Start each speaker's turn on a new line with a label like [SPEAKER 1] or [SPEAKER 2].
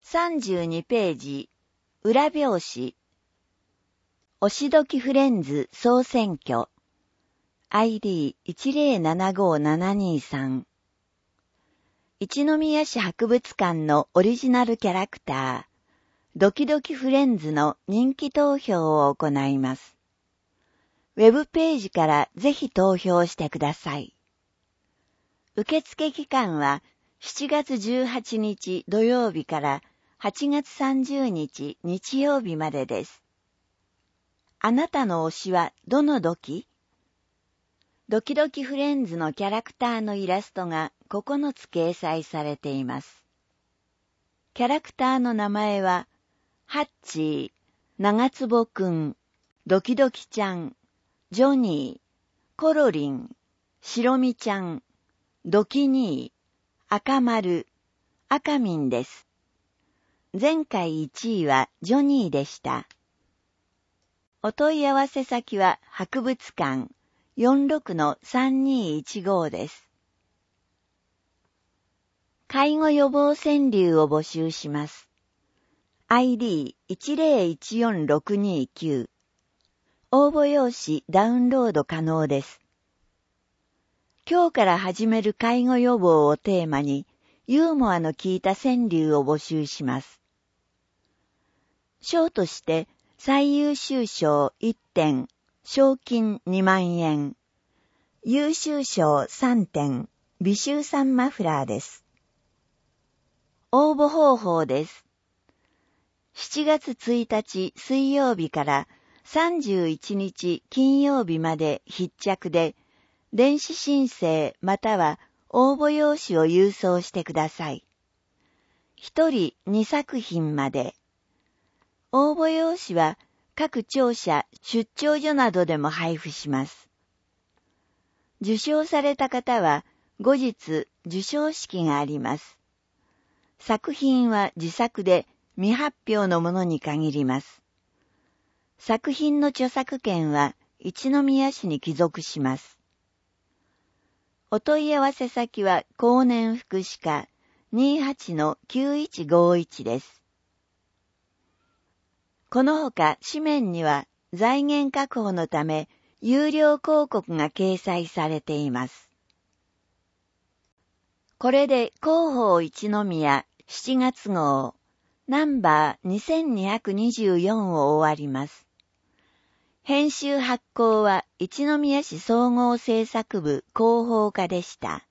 [SPEAKER 1] 32ページ、裏表紙。おしどきフレンズ総選挙。ID1075723。一宮市博物館のオリジナルキャラクター、ドキドキフレンズの人気投票を行います。ウェブページからぜひ投票してください。受付期間は7月18日土曜日から8月30日日曜日までです。あなたの推しはどのドキ？ドキドキフレンズのキャラクターのイラストが9つ掲載されています。キャラクターの名前は、ハッチー、長坪くん、ドキドキちゃん、ジョニー、コロリン、シロミちゃん、ドキニー、赤丸、赤ミンです。前回1位はジョニーでした。お問い合わせ先は博物館 46-3215 です。介護予防川柳を募集します。ID1014629。応募用紙ダウンロード可能です。今日から始める介護予防をテーマに、ユーモアの効いた川柳を募集します。賞として最優秀賞1点、賞金2万円。優秀賞3点、美秀さんマフラーです。応募方法です。7月1日水曜日から31日金曜日まで必着で、電子申請または応募用紙を郵送してください。1人2作品まで。応募用紙は各庁舎、出張所などでも配布します。受賞された方は後日受賞式があります。作品は自作で未発表のものに限ります。作品の著作権は一宮市に帰属します。お問い合わせ先は公年福祉課 28-9151 です。このほか紙面には財源確保のため有料広告が掲載されています。これで広報一宮7月号ナンバー2224を終わります。編集発行は一宮市総合制作部広報課でした。